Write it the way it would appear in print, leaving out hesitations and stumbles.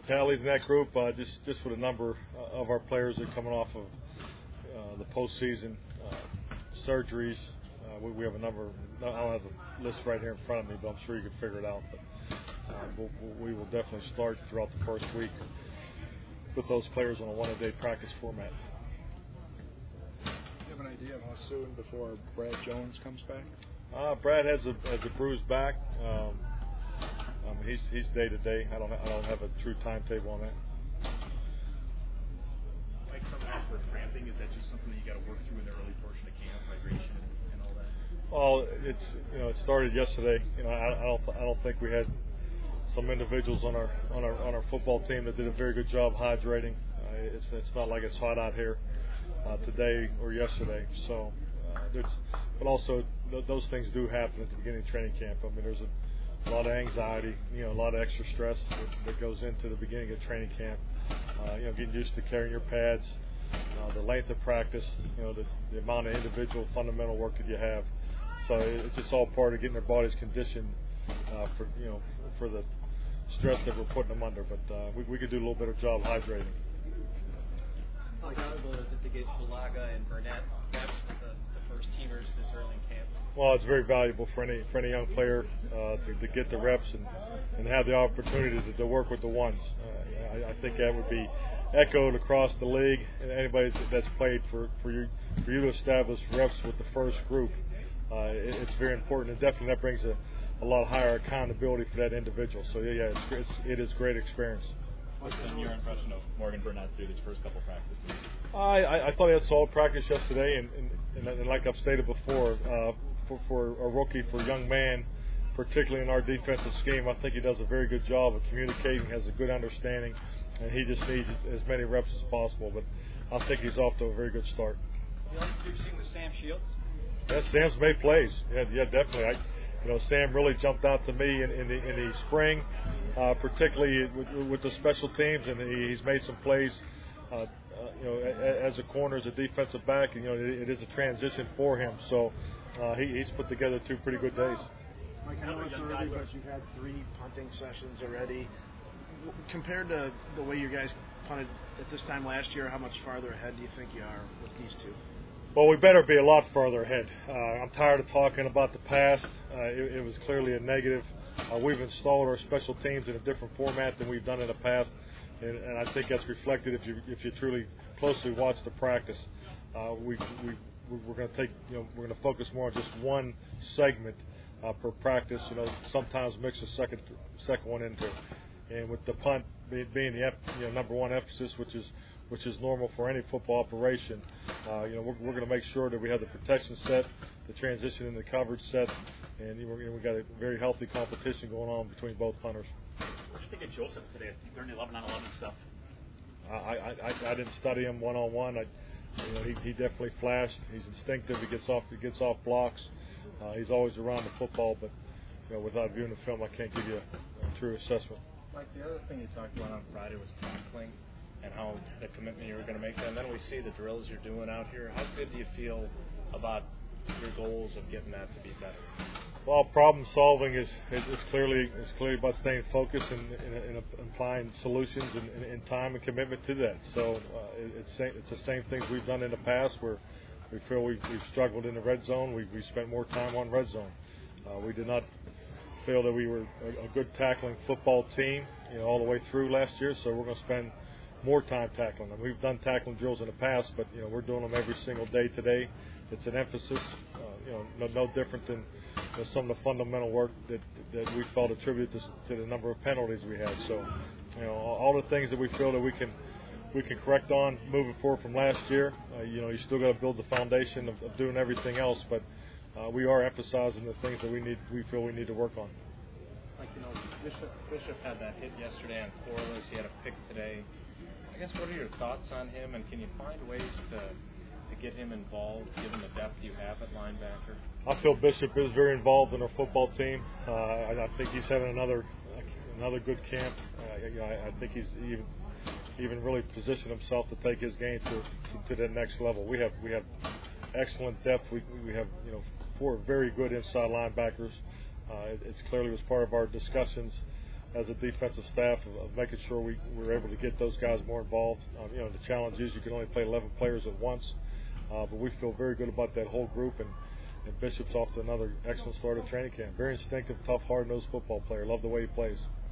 tallies in that group. Just for the number of our players that are coming off of the postseason surgeries. We have a number. I don't have the list right here in front of me, but I'm sure you can figure it out. But we will definitely start throughout the first week with those players on a one-a-day practice format. Do you have an idea of how soon before Brad Jones comes back? Brad has a bruised back. He's day to day. I don't have a true timetable on that. Like some for cramping, is that just something that you got to work through in the early portion of camp, hydration and all that? Well, it started yesterday. I don't think we had some individuals on our football team that did a very good job hydrating. It's not like it's hot out here today or yesterday. So, but also those things do happen at the beginning of training camp. I mean, there's a lot of anxiety, a lot of extra stress that goes into the beginning of training camp. Getting used to carrying your pads, the length of practice, the amount of individual fundamental work that you have. So it's just all part of getting their bodies conditioned for the stress that we're putting them under. But we could do a little better job hydrating. How valuable is it to get Shalaga and Burnett reps with the first teamers this early in camp? Well, it's very valuable for any young player to get the reps and have the opportunity to work with the ones. I think that would be echoed across the league, and anybody that's played for you to establish reps with the first group. It's very important, and definitely that brings a lot higher accountability for that individual. So it is great experience. What's been your impression of Morgan Burnett through these first couple practices? I thought he had solid practice yesterday, and like I've stated before, for a rookie, for a young man, particularly in our defensive scheme, I think he does a very good job of communicating, has a good understanding, and he just needs as many reps as possible. But I think he's off to a very good start. You like introducing the Sam Shields? Yeah, Sam's made plays. Yeah, definitely. Sam really jumped out to me in the spring, particularly with the special teams, and he's made some plays. As a corner, as a defensive back, it is a transition for him. So he's put together 2 pretty good days. Mike, I know it's early, but you've had 3 punting sessions already. Compared to the way you guys punted at this time last year, how much farther ahead do you think you are with these 2? Well, we better be a lot farther ahead. I'm tired of talking about the past. It was clearly a negative. We've installed our special teams in a different format than we've done in the past, and I think that's reflected if you truly closely watch the practice. We're going to we're going to focus more on just one segment per practice. Sometimes mix a second one into it. And with the punt being the number one emphasis, which is normal for any football operation, we're going to make sure that we have the protection set, the transition in the coverage set, and we've got a very healthy competition going on between both punters. What do you think of Joseph today? During the 11-on-11 stuff. I didn't study him one-on-one. He definitely flashed. He's instinctive. He gets off blocks. He's always around the football, but without viewing the film, I can't give you a true assessment. Mike, the other thing you talked about on Friday was tackling and how the commitment you were going to make. And then we see the drills you're doing out here. How good do you feel about your goals of getting that to be better? Well, problem solving is clearly about staying focused and applying solutions and time and commitment to that. So it's the same things we've done in the past where we feel we've struggled in the red zone. We spent more time on red zone. We did not feel that we were a good tackling football team, all the way through last year. So we're going to spend more time tackling them. We've done tackling drills in the past, but we're doing them every single day today. It's an emphasis, no different than some of the fundamental work that we felt attributed to the number of penalties we had. So, all the things that we feel that we can correct on moving forward from last year. You still got to build the foundation of doing everything else, but we are emphasizing the things that we feel we need to work on. Like Bishop had that hit yesterday on Corliss. He had a pick today. I guess what are your thoughts on him, and can you find ways to get him involved, given the depth you have at linebacker? I feel Bishop is very involved in our football team. I think he's having another good camp. I think he's even really positioned himself to take his game to the next level. We have excellent depth. We have 4 very good inside linebackers. It's clearly was part of our discussions as a defensive staff of making sure we're able to get those guys more involved. The challenge is you can only play 11 players at once, but we feel very good about that whole group, and Bishop's off to another excellent start of training camp. Very instinctive, tough, hard-nosed football player. Love the way he plays.